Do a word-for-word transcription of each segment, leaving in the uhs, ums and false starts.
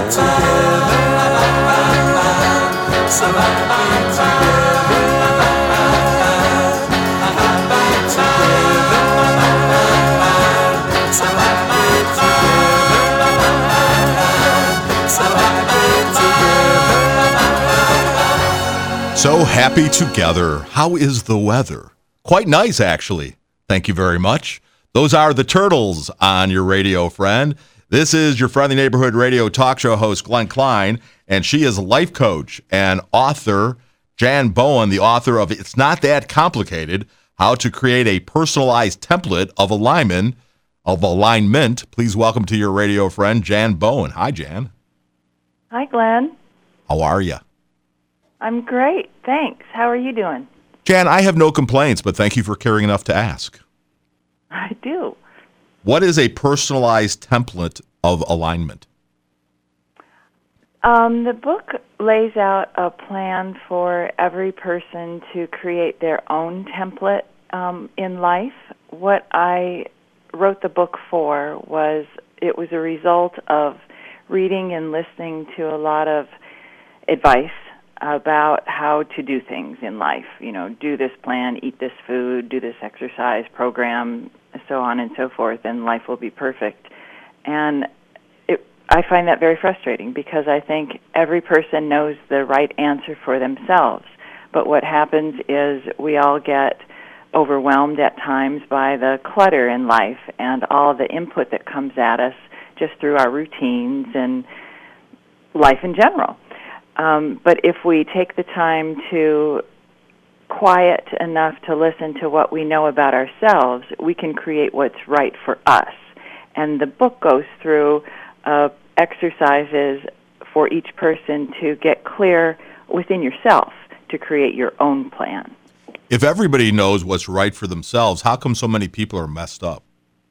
So happy together. How is the weather? Quite nice, actually. Thank you very much. Those are the Turtles on your radio, friend. This is your friendly neighborhood radio talk show host, Glenn Klein, and she is life coach and author, Jan Bowen, the author of It's Not That Complicated, How to Create a Personalized Template of Alignment. Of alignment. Please welcome to your radio friend, Jan Bowen. Hi, Jan. Hi, Glenn. How are you? I'm great, thanks. How are you doing? Jan, I have no complaints, but thank you for caring enough to ask. I do. What is a personalized template of alignment? Um, the book lays out a plan for every person to create their own template um, in life. What I wrote the book for was, it was a result of reading and listening to a lot of advice about how to do things in life. You know, do this plan, eat this food, do this exercise program, so on and so forth, and life will be perfect. And it, I find that very frustrating because I think every person knows the right answer for themselves. But what happens is we all get overwhelmed at times by the clutter in life and all the input that comes at us just through our routines and life in general. Um, but if we take the time to quiet enough to listen to what we know about ourselves, we can create what's right for us. And the book goes through uh, exercises for each person to get clear within yourself to create your own plan. If everybody knows what's right for themselves, how come so many people are messed up?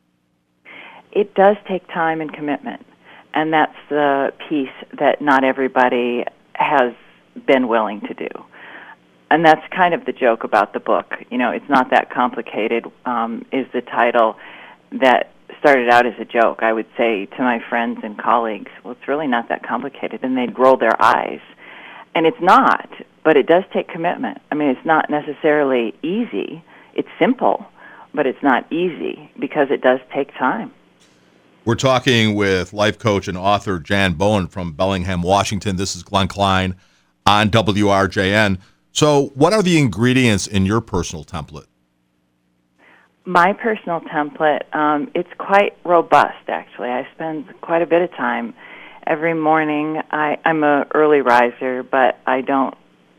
It does take time and commitment, and that's the piece that not everybody has been willing to do. And that's kind of the joke about the book. You know, It's Not That Complicated um, is the title that started out as a joke. I would say to my friends and colleagues, well, it's really not that complicated, and they'd roll their eyes. And it's not, but it does take commitment. I mean, it's not necessarily easy. It's simple, but it's not easy because it does take time. We're talking with life coach and author Jan Bowen from Bellingham, Washington. This is Glenn Klein on W R J N. So what are the ingredients in your personal template? My personal template, um, it's quite robust, actually. I spend quite a bit of time. Every morning, I, I'm an early riser, but I don't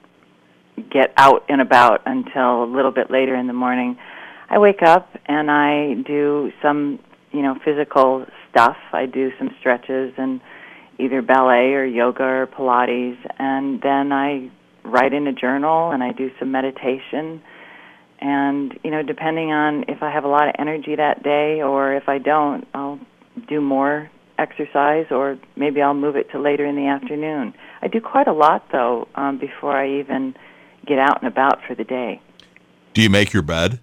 get out and about until a little bit later in the morning. I wake up and I do some you know, physical stuff. I do some stretches and either ballet or yoga or Pilates, and then I write in a journal and I do some meditation. And, you know, depending on if I have a lot of energy that day or if I don't, I'll do more exercise or maybe I'll move it to later in the afternoon. I do quite a lot, though, um, before I even get out and about for the day. Do you make your bed?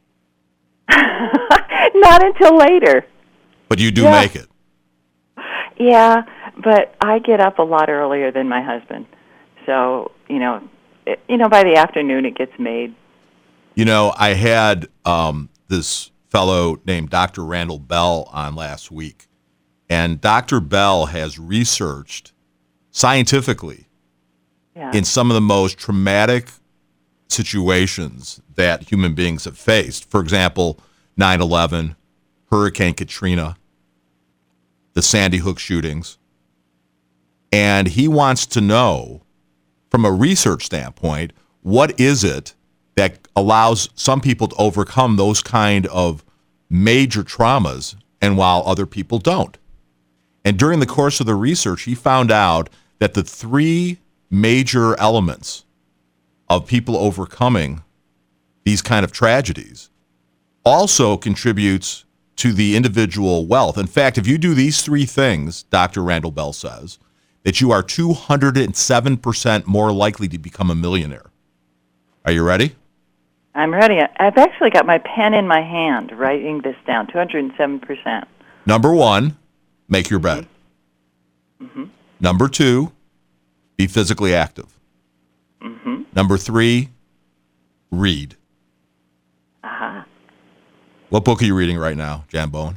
Not until later. But you do yeah. make it. Yeah, but I get up a lot earlier than my husband. So, you know, it, you know, by the afternoon it gets made. You know, I had um, this fellow named Doctor Randall Bell on last week. And Doctor Bell has researched scientifically yeah. in some of the most traumatic situations that human beings have faced. For example, nine eleven, Hurricane Katrina, the Sandy Hook shootings. And he wants to know, from a research standpoint, what is it that allows some people to overcome those kind of major traumas and while other people don't. And during the course of the research, he found out that the three major elements of people overcoming these kind of tragedies also contributes to the individual wealth. In fact, if you do these three things, Doctor Randall Bell says, that you are two hundred seven percent more likely to become a millionaire. Are you ready? I'm ready. I've actually got my pen in my hand writing this down, two hundred seven percent. Number one, make your bed. Mm-hmm. Number two, be physically active. Mm-hmm. Number three, read. Uh-huh. What book are you reading right now, Jan Bowen?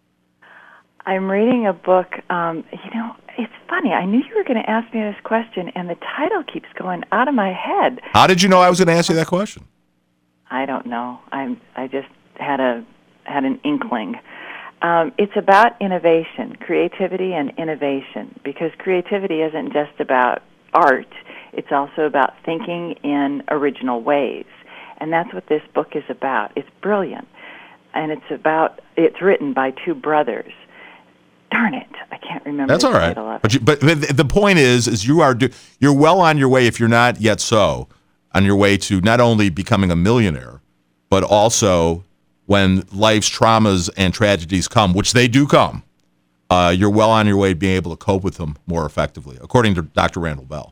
I'm reading a book, um, you know, it's funny. I knew you were going to ask me this question, and the title keeps going out of my head. How did you know I was going to ask you that question? I don't know. I'm. I just had a had an inkling. Um, it's about innovation, creativity and innovation, because creativity isn't just about art. It's also about thinking in original ways. And that's what this book is about. It's brilliant. And it's about, it's written by two brothers. Darn it, I can't remember That's the all right. title of it. But, you, but the point is, is you are do, you're well on your way, if you're not yet so, on your way to not only becoming a millionaire, but also when life's traumas and tragedies come, which they do come, uh, you're well on your way to being able to cope with them more effectively, according to Doctor Randall Bell.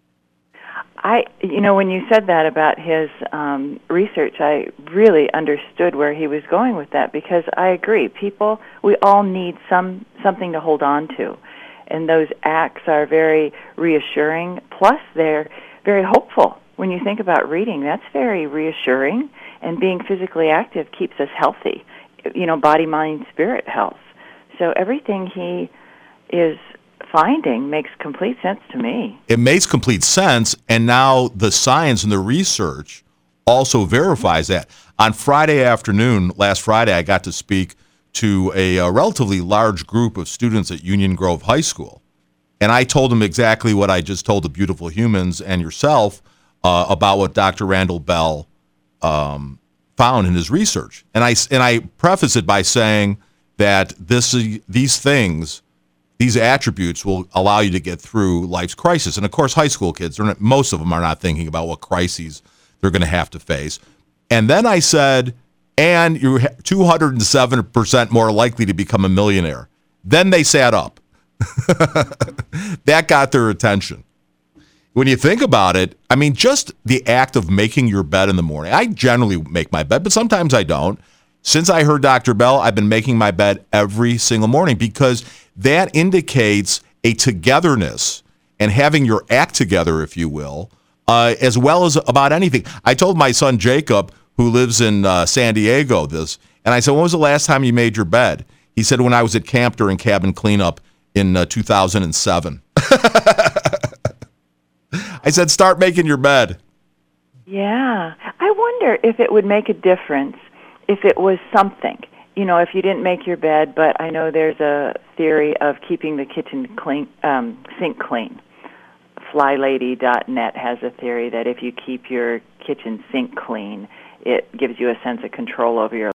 I, you know, when you said that about his um, research, I really understood where he was going with that, because I agree. People, we all need some something to hold on to, and those acts are very reassuring. Plus, they're very hopeful. When you think about reading, that's very reassuring, and being physically active keeps us healthy. You know, body, mind, spirit health. So everything he is finding makes complete sense to me. It makes complete sense, and now the science and the research also verifies that. On Friday afternoon, last Friday, I got to speak to a, a relatively large group of students at Union Grove High School, and I told them exactly what I just told the beautiful humans and yourself uh, about what Doctor Randall Bell um, found in his research. And I, and I preface it by saying that this these things, these attributes will allow you to get through life's crisis. And of course, high school kids, they're not, most of them are not thinking about what crises they're going to have to face. And then I said, and you're two hundred seven percent more likely to become a millionaire. Then they sat up. That got their attention. When you think about it, I mean, just the act of making your bed in the morning. I generally make my bed, but sometimes I don't. Since I heard Doctor Bell, I've been making my bed every single morning, because that indicates a togetherness and having your act together, if you will, uh, as well as about anything. I told my son Jacob, who lives in uh, San Diego, this, and I said, when was the last time you made your bed? He said, when I was at camp during cabin cleanup in uh, two thousand seven. I said, start making your bed. Yeah. I wonder if it would make a difference if it was something. You know, if you didn't make your bed, but I know there's a theory of keeping the kitchen clean, um, sink clean. fly lady dot net has a theory that if you keep your kitchen sink clean, it gives you a sense of control over your